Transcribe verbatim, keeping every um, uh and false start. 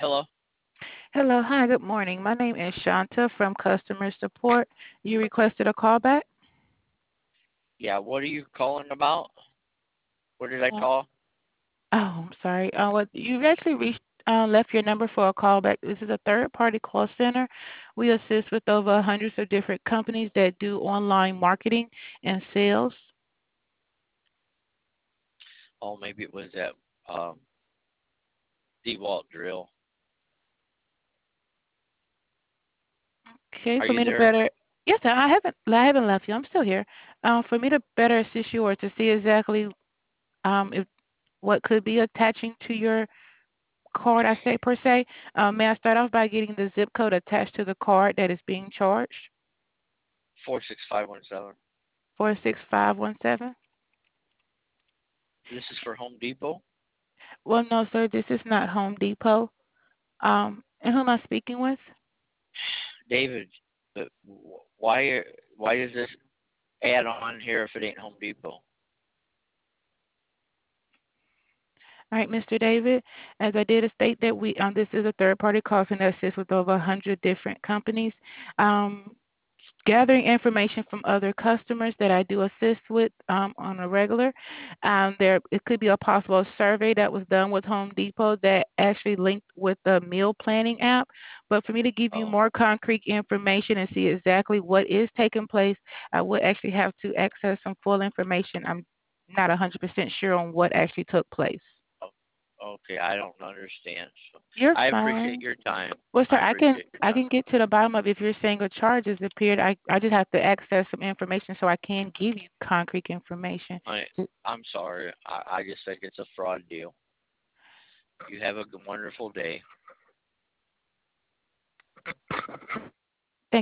Hello. Hello. Hi, good morning. My name is Shanta from customer support. You requested a call back? Yeah, what are you calling about? Where did I Uh, call? oh, I'm sorry. Uh, what you actually reached uh, left your number for a call back. This is a third party call center. We assist with over hundreds of different companies that do online marketing and sales. Oh, maybe it was at um, DeWalt Drill. Okay, Are for you me to there? better yes, sir, I haven't I haven't left you. I'm still here. Uh, for me to better assist you or to see exactly um, if what could be attaching to your card, I say per se. Um, may I start off by getting the zip code attached to the card that is being charged? four six five one seven. Four six five one seven. This is for Home Depot. Well, no, sir, this is not Home Depot. Um, and who am I speaking with? David, but wh- why are- why is this ad on here if it ain't Home Depot? All right, Mister David. As I did state that we um, this is a third party call center that assists with over one hundred different companies. Um, gathering information from other customers that I do assist with um, on a regular. Um, there, it could be a possible survey that was done with Home Depot that actually linked with the meal planning app. But for me to give you Oh, more concrete information and see exactly what is taking place, I would actually have to access some full information. I'm not one hundred percent sure on what actually took place. oh, okay. I don't understand. So You're I appreciate fine. your time. Well, sir, I I can appreciate your I time. can get to the bottom of if you're saying a charge has appeared. I I just have to access some information so I can give you concrete information. I I'm sorry. I, I just think it's a fraud deal. You have a g- wonderful day.